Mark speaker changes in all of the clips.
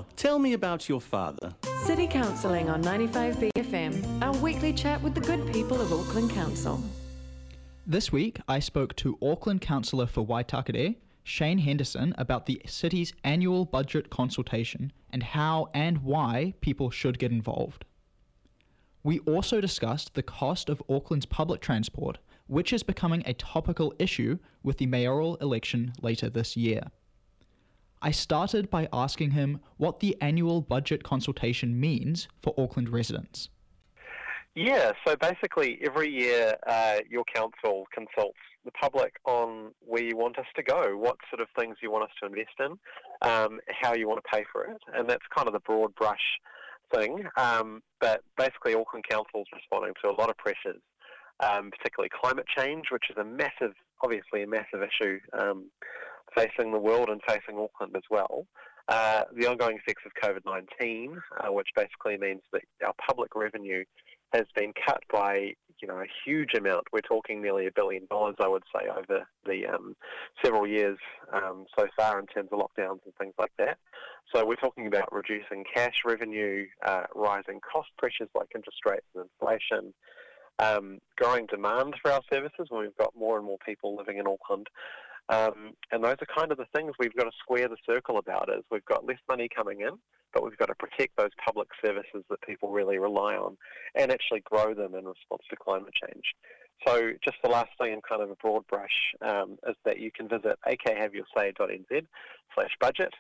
Speaker 1: Now, tell me about your father.
Speaker 2: City Counselling on 95BFM, our weekly chat with the good people of Auckland Council.
Speaker 3: This week, I spoke to Auckland Councillor for Waitakere, Shane Henderson, about the city's annual budget consultation and how and why people should get involved. We also discussed the cost of Auckland's public transport, which is becoming a topical issue with the mayoral election later this year. I started by asking him what the annual budget consultation means for Auckland residents.
Speaker 4: Yeah, so basically every year your council consults the public on where you want us to go, what sort of things you want us to invest in, how you want to pay for it, and that's kind of the broad brush thing. But basically Auckland Council is responding to a lot of pressures, particularly climate change, which is obviously a massive issue facing the world and facing Auckland as well. The ongoing effects of COVID-19, which basically means that our public revenue has been cut by, a huge amount. We're talking nearly $1 billion, I would say, over the several years so far in terms of lockdowns and things like that. So we're talking about reducing cash revenue, rising cost pressures like interest rates and inflation, growing demand for our services when we've got more and more people living in Auckland. And those are kind of the things we've got to square the circle about. Is we've got less money coming in, but we've got to protect those public services that people really rely on and actually grow them in response to climate change. So just the last thing in kind of a broad brush is that you can visit akhaveyoursay.nz/budget,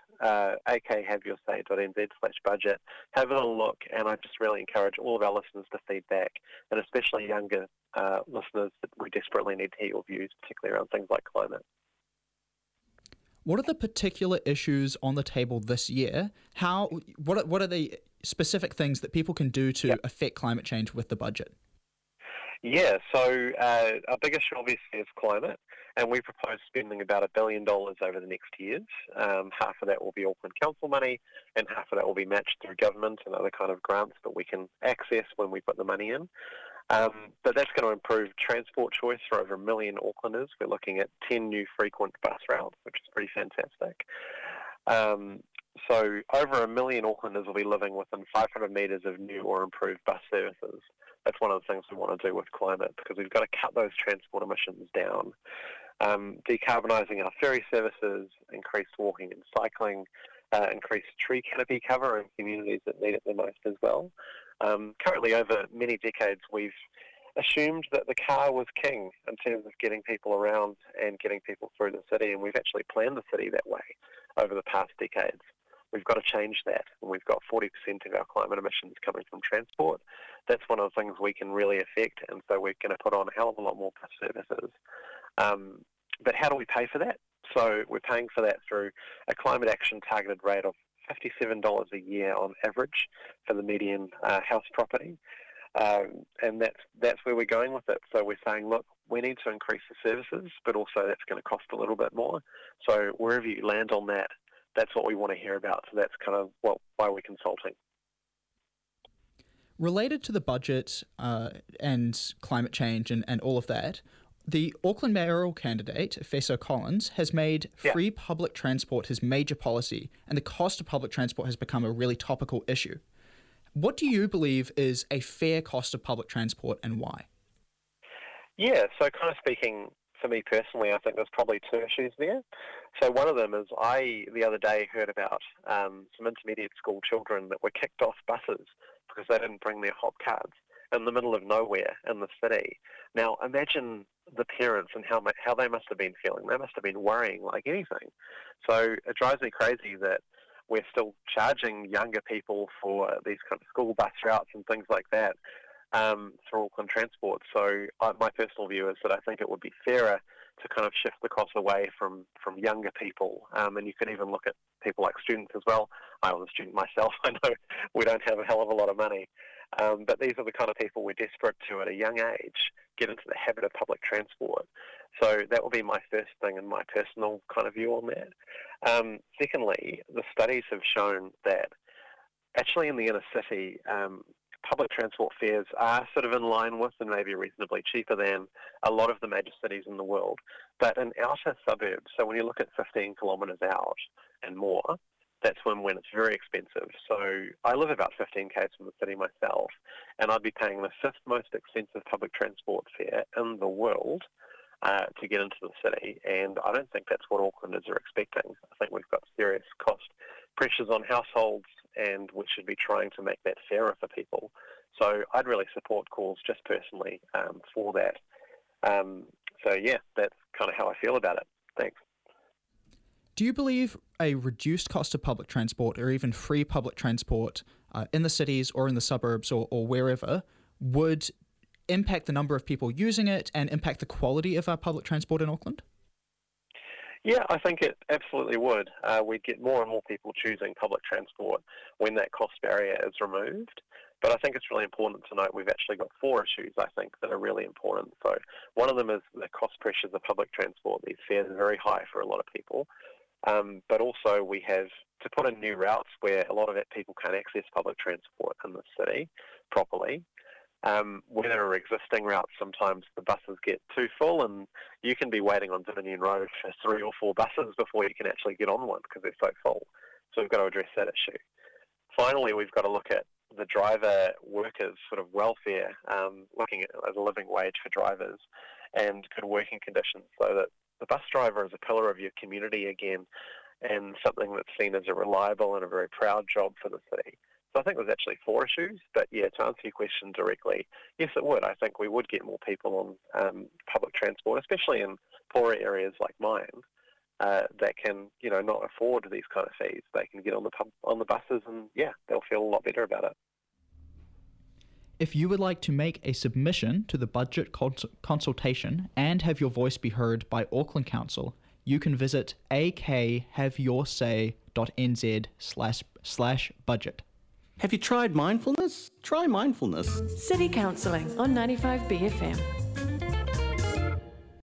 Speaker 4: akhaveyoursay.nz/budget, have a little look, and I just really encourage all of our listeners to feedback, and especially younger listeners, that we desperately need to hear your views, particularly around things like climate.
Speaker 3: What are the particular issues on the table this year? What are the specific things that people can do to affect climate change with the budget? Yeah,
Speaker 4: so our big issue obviously is climate, and we propose spending about $1 billion over the next years. Half of that will be Auckland Council money, and half of that will be matched through government and other kind of grants that we can access when we put the money in. But that's going to improve transport choice for over 1 million Aucklanders. We're looking at 10 new frequent bus routes, which is pretty fantastic. So over 1 million Aucklanders will be living within 500 metres of new or improved bus services. That's one of the things we want to do with climate, because we've got to cut those transport emissions down. Decarbonising our ferry services, increased walking and cycling, increased tree canopy cover in communities that need it the most as well. Currently, over many decades, we've assumed that the car was king in terms of getting people around and getting people through the city, and we've actually planned the city that way over the past decades. We've got to change that, and we've got 40% of our climate emissions coming from transport. That's one of the things we can really affect, and so we're going to put on a hell of a lot more bus services. But how do we pay for that? So we're paying for that through a climate action targeted rate of $57 a year on average for the median house property. And that's where we're going with it. So we're saying, look, we need to increase the services, but also that's going to cost a little bit more. So wherever you land on that, that's what we want to hear about. So that's kind of why we're consulting.
Speaker 3: Related to the budget and climate change and all of that, the Auckland mayoral candidate, Fessa Collins, has made free public transport his major policy, and the cost of public transport has become a really topical issue. What do you believe is a fair cost of public transport, and why?
Speaker 4: Yeah, so kind of speaking for me personally, I think there's probably two issues there. So one of them is the other day, heard about some intermediate school children that were kicked off buses because they didn't bring their hop cards in the middle of nowhere in the city. Now, imagine the parents and how they must have been feeling. They must have been worrying like anything. So it drives me crazy that we're still charging younger people for these kind of school bus routes and things like that through Auckland Transport. So my personal view is that I think it would be fairer to kind of shift the cost away from younger people. And you could even look at people like students as well. I was a student myself. I know we don't have a hell of a lot of money. But these are the kind of people we're desperate to, at a young age, get into the habit of public transport. So that will be my first thing and my personal kind of view on that. Secondly, the studies have shown that actually in the inner city, public transport fares are sort of in line with and maybe reasonably cheaper than a lot of the major cities in the world. But in outer suburbs, so when you look at 15 kilometres out and more, that's when it's very expensive. So I live about 15 k's from the city myself, and I'd be paying the 5th most expensive public transport fare in the world to get into the city, and I don't think that's what Aucklanders are expecting. I think we've got serious cost pressures on households, and we should be trying to make that fairer for people. So I'd really support calls just personally for that. So yeah, that's kind of how I feel about it. Thanks.
Speaker 3: Do you believe a reduced cost of public transport or even free public transport in the cities or in the suburbs or wherever would impact the number of people using it and impact the quality of our public transport in Auckland?
Speaker 4: Yeah, I think it absolutely would. We'd get more and more people choosing public transport when that cost barrier is removed. But I think it's really important to note we've actually got 4 issues, I think, that are really important. So one of them is the cost pressures of public transport. These fares are very high for a lot of people. But also we have to put in new routes where a lot of people can't access public transport in the city properly. Where there are existing routes, sometimes the buses get too full and you can be waiting on Dominion Road for 3 or 4 buses before you can actually get on one because they're so full. So we've got to address that issue. Finally, we've got to look at the driver workers' sort of welfare, looking at a living wage for drivers and good working conditions so that the bus driver is a pillar of your community again and something that's seen as a reliable and a very proud job for the city. So I think there's actually 4 issues, but yeah, to answer your question directly, yes, it would. I think we would get more people on public transport, especially in poorer areas like mine, that can, not afford these kind of fees. They can get on the buses, and yeah, they'll feel a lot better about it.
Speaker 3: If you would like to make a submission to the budget consultation and have your voice be heard by Auckland Council, you can visit akhayoursay.nz/budget.
Speaker 1: Have you tried mindfulness? Try mindfulness.
Speaker 2: City Counselling on 95 BFM.